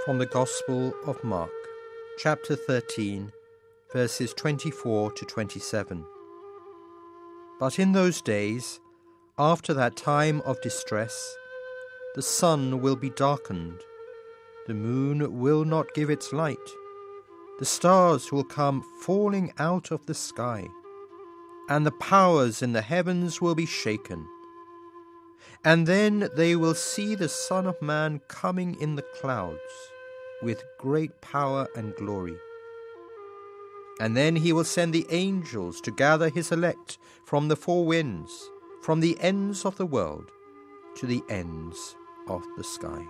From the Gospel of Mark, chapter 13, verses 24 to 27. But in those days, after that time of distress, the sun will be darkened, the moon will not give its light, the stars will come falling out of the sky, and the powers in the heavens will be shaken. And then they will see the Son of Man coming in the clouds with great power and glory. And then he will send the angels to gather his elect from the four winds, from the ends of the world to the ends of the sky.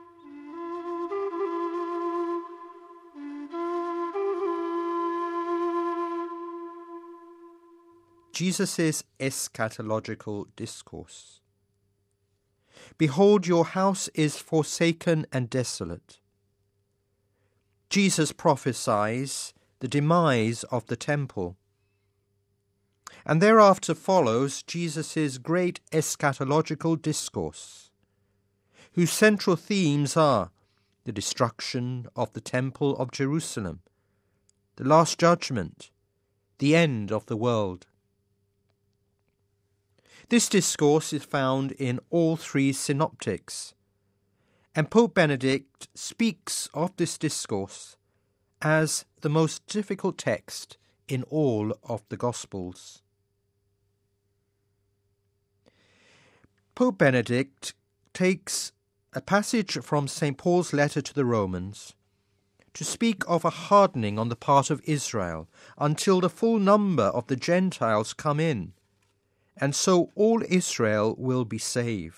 Jesus' eschatological discourse. Behold, your house is forsaken and desolate. Jesus prophesies the demise of the temple. And thereafter follows Jesus' great eschatological discourse, whose central themes are the destruction of the temple of Jerusalem, the last judgment, the end of the world. This discourse is found in all three synoptics, and Pope Benedict speaks of this discourse as the most difficult text in all of the Gospels. Pope Benedict takes a passage from St. Paul's letter to the Romans to speak of a hardening on the part of Israel until the full number of the Gentiles come in, and so all Israel will be saved.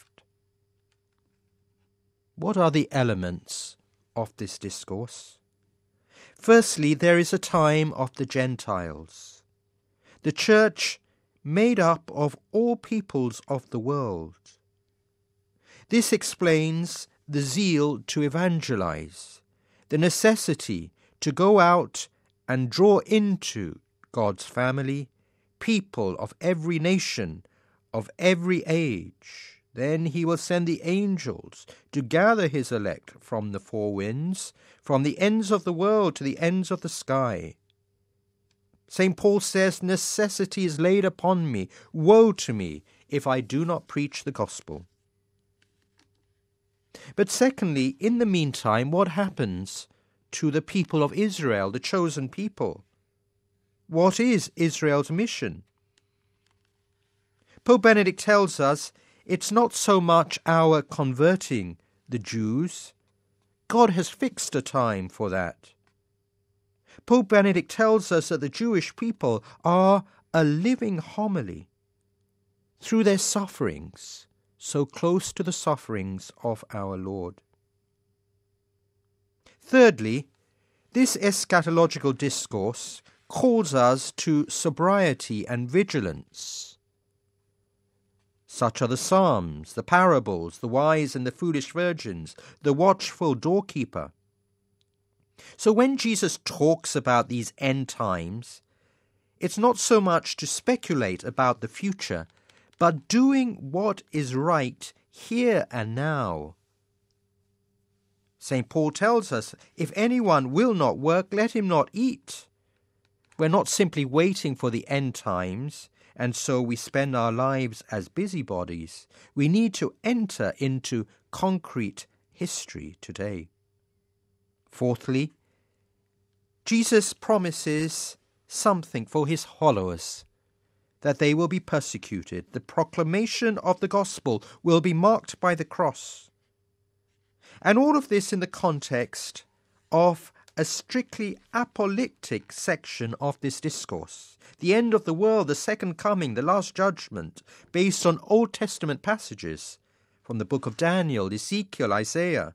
What are the elements of this discourse? Firstly, there is a time of the Gentiles, the church made up of all peoples of the world. This explains the zeal to evangelize, the necessity to go out and draw into God's family people of every nation, of every age. Then he will send the angels to gather his elect from the four winds, from the ends of the world to the ends of the sky. St. Paul says, necessity is laid upon me. Woe to me if I do not preach the gospel. But secondly, in the meantime, what happens to the people of Israel, the chosen people? What is Israel's mission? Pope Benedict tells us it's not so much our converting the Jews. God has fixed a time for that. Pope Benedict tells us that the Jewish people are a living homily through their sufferings, so close to the sufferings of our Lord. Thirdly, this eschatological discourse calls us to sobriety and vigilance. Such are the Psalms, the parables, the wise and the foolish virgins, the watchful doorkeeper. So when Jesus talks about these end times, it's not so much to speculate about the future, but doing what is right here and now. St. Paul tells us, if anyone will not work, let him not eat. We're not simply waiting for the end times, and so we spend our lives as busybodies. We need to enter into concrete history today. Fourthly, Jesus promises something for his followers, that they will be persecuted. The proclamation of the gospel will be marked by the cross. And all of this in the context of a strictly apocalyptic section of this discourse. The end of the world, the second coming, the last judgment, based on Old Testament passages from the book of Daniel, Ezekiel, Isaiah.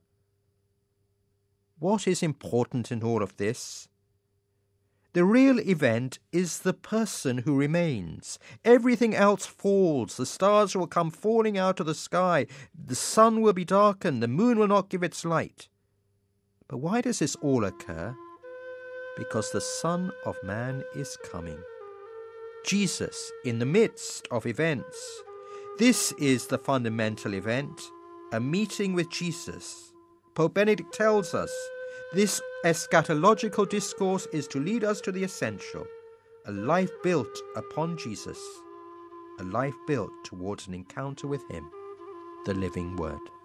What is important in all of this? The real event is the person who remains. Everything else falls. The stars will come falling out of the sky. The sun will be darkened. The moon will not give its light. But why does this all occur? Because the Son of Man is coming. Jesus in the midst of events. This is the fundamental event, a meeting with Jesus Pope Benedict tells us this eschatological discourse is to lead us to the essential, a life built upon Jesus, a life built towards an encounter with him, the living Word.